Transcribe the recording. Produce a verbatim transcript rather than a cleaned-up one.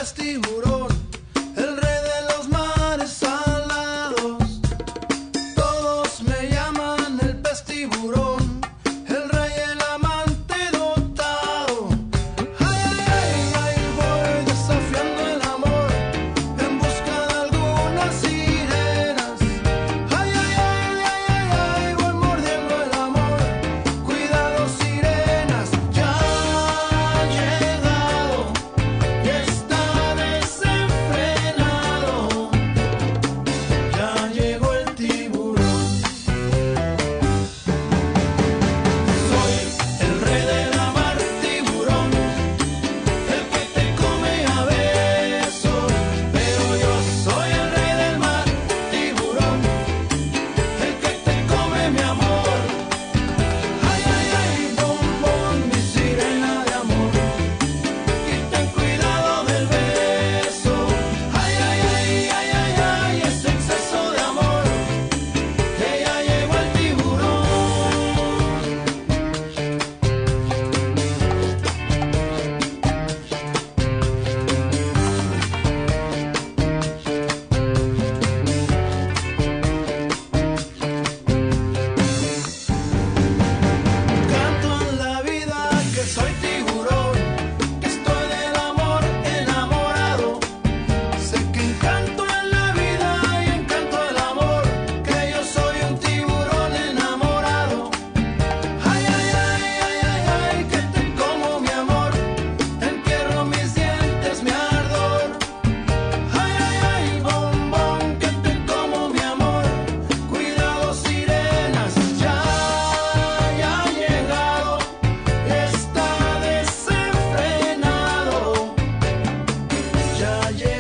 pez tiburón, el rey de los mares salados. Todos me llaman el pez tiburón, el rey, el amante dotado. Ay, ay, ay, voy desafiando el amor en busca de algunas sirenas. Ay, ay, ay, ay, ay, ay, voy mordiendo el amor. Cuidado, sirenas, ya ha llegado y está desenfrenado. Ya llegó el tiburón. Soy el rey de la mar, tiburón, el que te come a besos. Pero yo soy el rey del mar, tiburón, el que te come mi amor. Ay, ay, ay, bombón, mi sirena de amor, y ten cuidado del beso. Ay, ay, ay, ay, ay, ay, ese exceso de amor, que ya llegó el tiburón. Canto en la vida que soy tiburón, que estoy del amor enamorado. Sé que encanto en la vida y encanto el amor, que yo soy un tiburón enamorado. Ay, ay, ay, ay, ay, ay, que te como mi amor, entierro mis dientes, mi ardor. Ay, ay, ay, bombón, que te como mi amor. Cuidado, sirenas, ya, ya ha llegado, está desenfrenado. Ya llegó